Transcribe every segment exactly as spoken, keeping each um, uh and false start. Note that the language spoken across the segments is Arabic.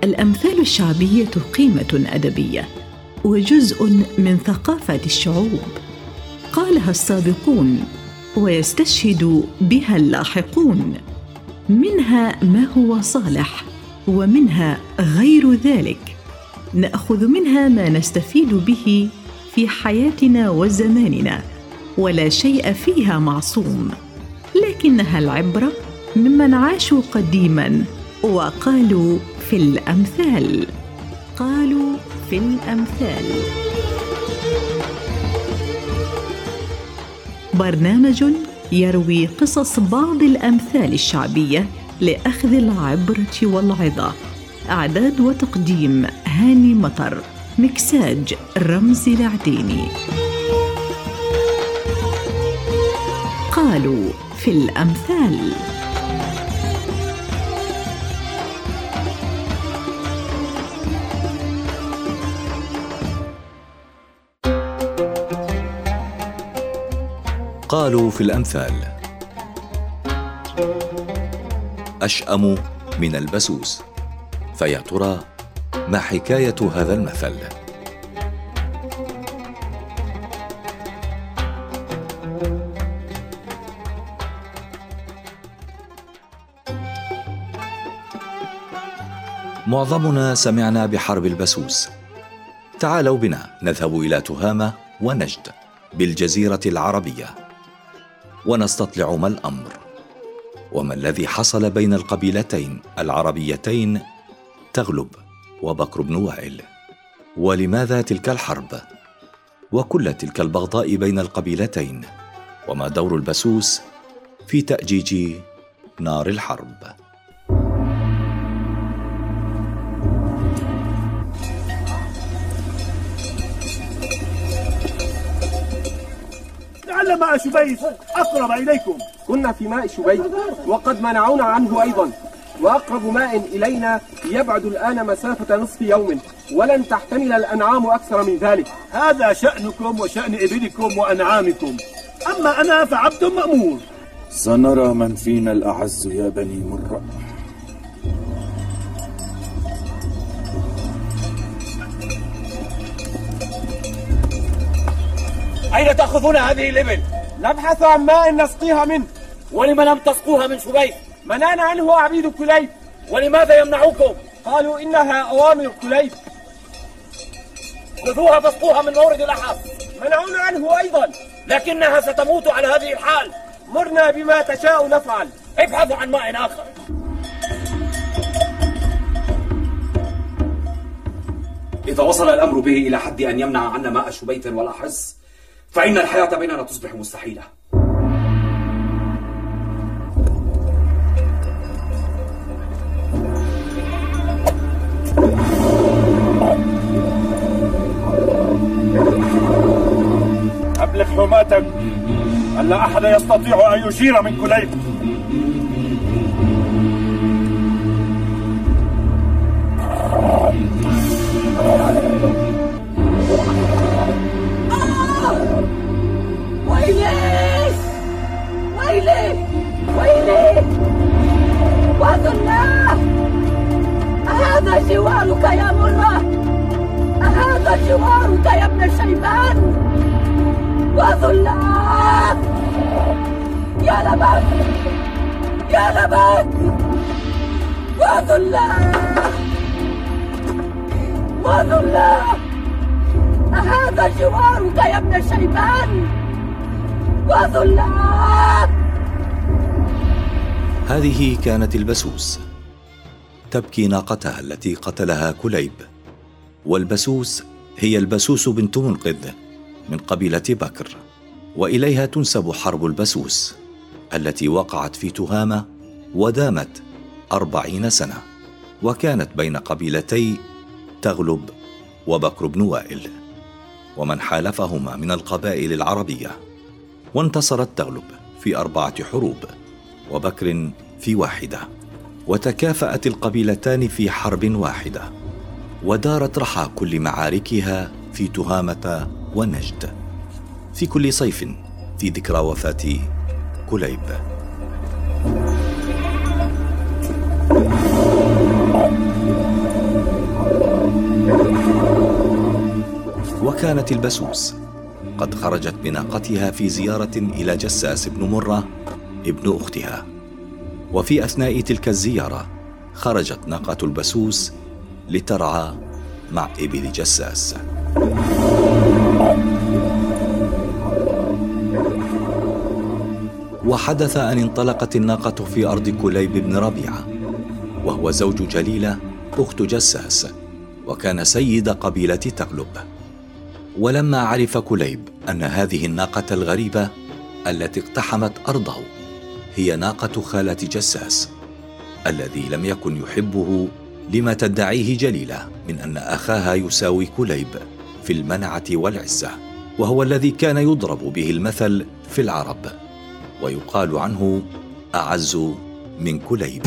الأمثال الشعبية قيمة أدبية وجزء من ثقافة الشعوب، قالها السابقون ويستشهد بها اللاحقون، منها ما هو صالح ومنها غير ذلك، نأخذ منها ما نستفيد به في حياتنا وزماننا، ولا شيء فيها معصوم، لكنها العبرة ممن عاشوا قديماً وقالوا في الأمثال. قالوا في الأمثال. برنامج يروي قصص بعض الأمثال الشعبية لأخذ العبرة والعظة. إعداد وتقديم هاني مطر. مكساج رمزي العديني. قالوا في الأمثال. قالوا في الأمثال. أشأم من البسوس، فيا ترى ما حكاية هذا المثل؟ معظمنا سمعنا بحرب البسوس. تعالوا بنا نذهب إلى تهامة ونجد بالجزيرة العربية ونستطلع ما الأمر، وما الذي حصل بين القبيلتين العربيتين تغلب وبكر بن وائل، ولماذا تلك الحرب وكل تلك البغضاء بين القبيلتين، وما دور البسوس في تأجيج نار الحرب. لعل ماء شبيث أقرب إليكم. كنا في ماء شبيث وقد منعونا عنه أيضا، وأقرب ماء إلينا يبعد الآن مسافة نصف يوم، ولن تحتمل الأنعام أكثر من ذلك. هذا شأنكم وشأن إبلكم وأنعامكم، أما أنا فعبد مأمور. سنرى من فينا الأعز يا بني مرة. أين تأخذون هذه الإبل؟ نبحث عن ماء نسقيها منه. ولم لم تسقوها من شبيث؟ منعنا عنه عبيد كليب. ولماذا يمنعوكم؟ قالوا إنها أوامر كليب. خذوها فاسقوها من مورد الأحف. منعونا عنه أيضا. لكنها ستموت على هذه الحال. مرنا بما تشاء نفعل. ابحثوا عن ماء آخر. إذا وصل الأمر به إلى حد أن يمنع عنا ماء شبيث والأحس، فإن الحياة بيننا تصبح مستحيلة. أبلغ حماتك أن لا أحد يستطيع أن يشير من كليب. ويلي ويلي ويلي وذلاه، أهذا جوارك يا مرة؟ أهذا جوارك يا ابن شيبان؟ وذلاه يا لبك يا لبك وذلاه وذلاه، أهذا جوارك يا ابن شيبان؟ وذلاه. هذه كانت البسوس تبكي ناقتها التي قتلها كليب، والبسوس هي البسوس بنت منقذ من قبيلة بكر، وإليها تنسب حرب البسوس التي وقعت في تهامة ودامت أربعين سنة، وكانت بين قبيلتي تغلب وبكر بن وائل ومن حالفهما من القبائل العربية، وانتصرت تغلب في أربعة حروب وبكر في واحدة، وتكافأت القبيلتان في حرب واحدة، ودارت رحى كل معاركها في تهامة ونجد في كل صيف في ذكرى وفاة كليب. وكانت البسوس قد خرجت بناقتها في زيارة إلى جساس بن مرة ابن أختها، وفي أثناء تلك الزيارة خرجت ناقة البسوس لترعى مع إبل جساس. وحدث أن انطلقت الناقة في أرض كليب بن ربيعة، وهو زوج جليلة أخت جساس، وكان سيد قبيلة تغلب. ولما عرف كليب أن هذه الناقة الغريبة التي اقتحمت أرضه هي ناقة خالة جساس الذي لم يكن يحبه لما تدعيه جليلة من أن أخاها يساوي كليب في المنعة والعزة، وهو الذي كان يضرب به المثل في العرب ويقال عنه أعز من كليب.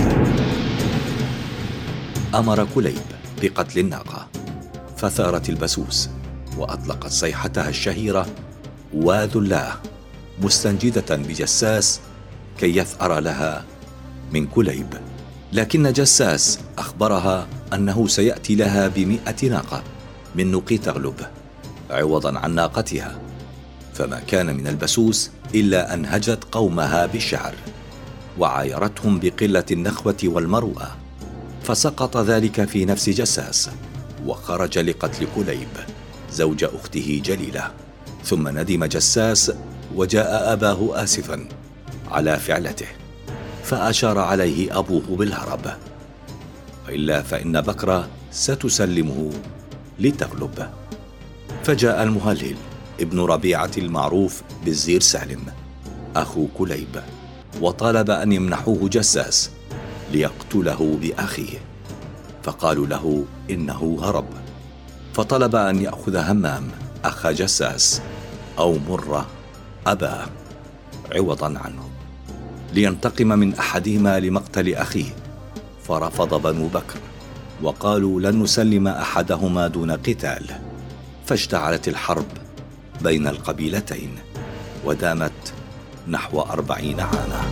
أمر كليب بقتل الناقة، فثارت البسوس وأطلقت صيحتها الشهيرة واذلاه، مستنجدة بجساس كي يثأر لها من كليب. لكن جساس أخبرها أنه سيأتي لها بمئة ناقة من نوق تغلب عوضا عن ناقتها، فما كان من البسوس إلا أن هجت قومها بالشعر وعايرتهم بقلة النخوة والمروءة، فسقط ذلك في نفس جساس وخرج لقتل كليب زوج أخته جليلة. ثم ندم جساس وجاء أباه آسفا على فعلته، فأشار عليه أبوه بالهرب، وإلا فإن بكر ستسلمه لتغلب. فجاء المهلهل ابن ربيعة المعروف بالزير سالم أخو كليب، وطالب أن يمنحوه جساس ليقتله بأخيه، فقالوا له إنه هرب، فطلب أن يأخذ همام أخ جساس أو مرة أباه عوضا عنه لينتقم من أحدهما لمقتل أخيه، فرفض بنو بكر وقالوا لن نسلم أحدهما دون قتال. فاشتعلت الحرب بين القبيلتين ودامت نحو أربعين عاما.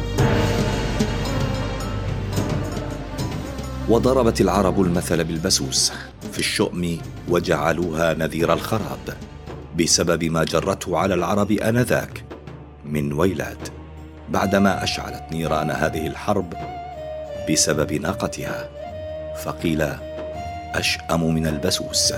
وضربت العرب المثل بالبسوس في الشؤم وجعلوها نذير الخراب بسبب ما جرته على العرب آنذاك من ويلات، بعدما أشعلت نيران هذه الحرب بسبب ناقتها، فقيل أشأم من البسوس.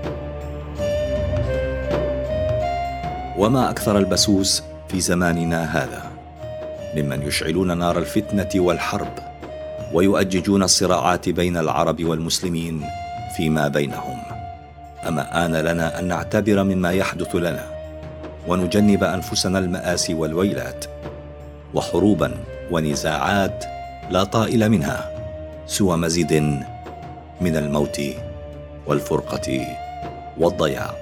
وما أكثر البسوس في زماننا هذا ممن يشعلون نار الفتنة والحرب ويؤججون الصراعات بين العرب والمسلمين فيما بينهم. أما آن لنا أن نعتبر مما يحدث لنا ونجنب أنفسنا المآسي والويلات وحروبا ونزاعات لا طائل منها سوى مزيد من الموت والفرقة والضياع.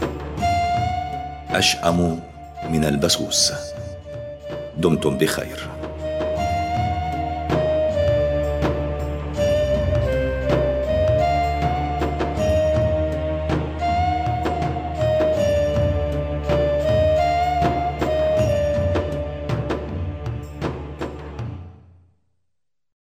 أشأم من البسوس. دمتم بخير.